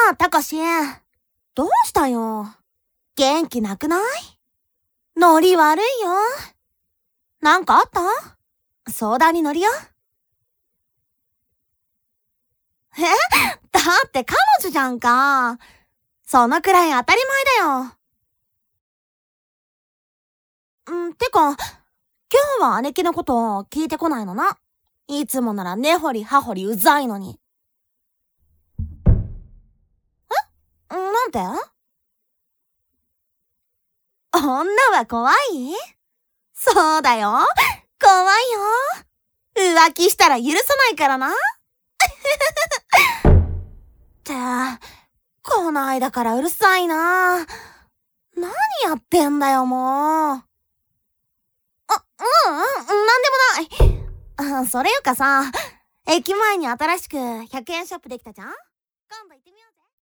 あ、たかし。どうしたよ。元気なくない？ノリ悪いよ。なんかあった？相談に乗るよ。だって彼女じゃんか。そのくらい当たり前だよ。てか、今日は姉貴のこと聞いてこないのな。いつもなら根掘り葉掘りうざいのに。なんて？女は怖い？そうだよ。怖いよ。浮気したら許さないからな。って、こないだからうるさいな。何やってんだよ、もう。なんでもない。それよかさ、駅前に新しく100円ショップできたじゃん？今度行ってみようぜ。